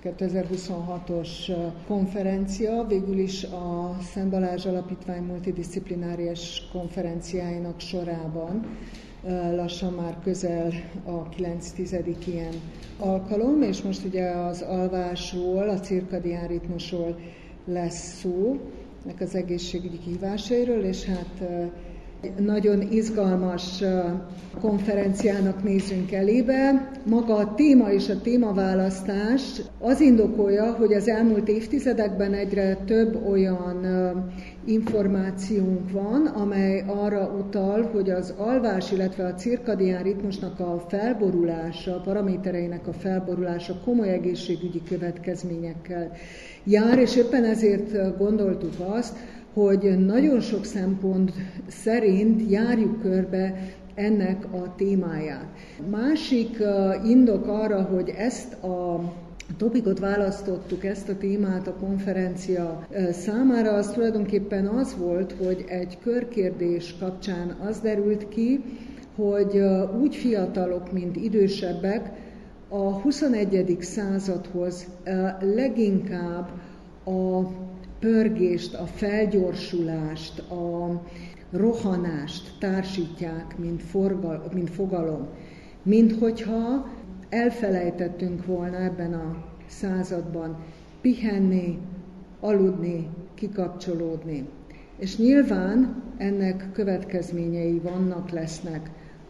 2026-os konferencia végül is a Szent Balázs Alapítvány multidisziplináriás konferenciájának sorában lassan már közel a 9. ilyen alkalom, és most ugye az alvásról, a cirkadián ritmusról lesz szó, ennek az egészségügyi kihívásairól, és hát nagyon izgalmas konferenciának nézünk elébe. Maga a téma és a témaválasztás az indokolja, hogy az elmúlt évtizedekben egyre több olyan információnk van, amely arra utal, hogy az alvás, illetve a cirkadián ritmusnak a felborulása, a paramétereinek a felborulása komoly egészségügyi következményekkel jár, és éppen ezért gondoltuk azt, hogy nagyon sok szempont szerint járjuk körbe ennek a témáját. Másik indok arra, hogy ezt a topikot választottuk, ezt a témát a konferencia számára, az tulajdonképpen az volt, hogy egy körkérdés kapcsán az derült ki, hogy úgy fiatalok, mint idősebbek a 21. századhoz leginkább a pörgést, a felgyorsulást, a rohanást társítják, mint fogalom. Mint hogyha elfelejtettünk volna ebben a században pihenni, aludni, kikapcsolódni. És nyilván ennek következményei vannak, lesznek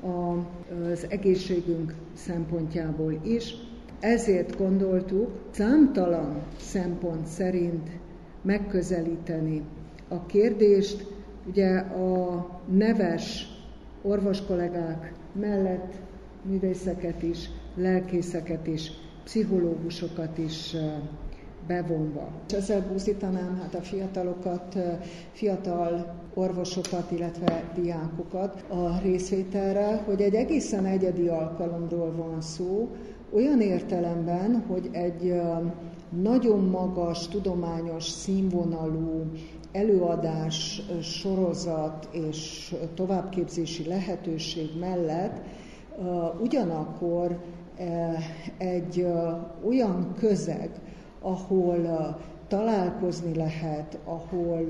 az egészségünk szempontjából is. Ezért gondoltuk számtalan szempont szerint megközelíteni a kérdést. Ugye a neves orvoskollégák mellett művészeket is, lelkészeket is, pszichológusokat is bevonva. Ezzel buzdítanám hát a fiatalokat, fiatal orvosokat, illetve diákokat a részvételre, hogy egy egészen egyedi alkalomról van szó, olyan értelemben, hogy egy nagyon magas, tudományos színvonalú előadás, sorozat és továbbképzési lehetőség mellett ugyanakkor egy olyan közeg, ahol találkozni lehet, ahol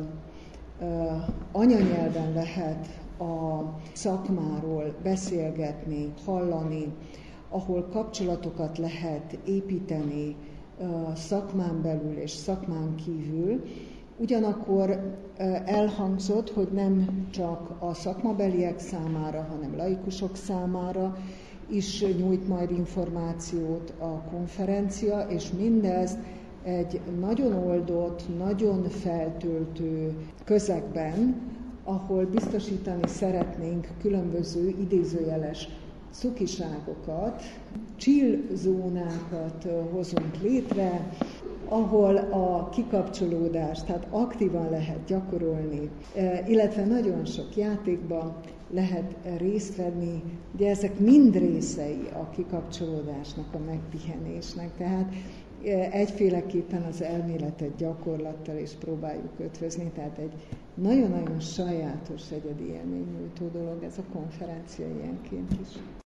anyanyelven lehet a szakmáról beszélgetni, hallani, ahol kapcsolatokat lehet építeni szakmán belül és szakmán kívül. Ugyanakkor elhangzott, hogy nem csak a szakmabeliek számára, hanem laikusok számára is nyújt majd információt a konferencia, és mindezt egy nagyon oldott, nagyon feltöltő közegben, ahol biztosítani szeretnénk különböző idézőjeles cukiságokat, chill zónákat hozunk létre, ahol a kikapcsolódást, tehát aktívan lehet gyakorolni, illetve nagyon sok játékban lehet részt venni. Ugye ezek mind részei a kikapcsolódásnak, a megpihenésnek, tehát egyféleképpen az elméletet gyakorlattal is próbáljuk ötvözni, tehát egy nagyon-nagyon sajátos, egyedi élménynyújtó dolog ez a konferencia ilyenként is.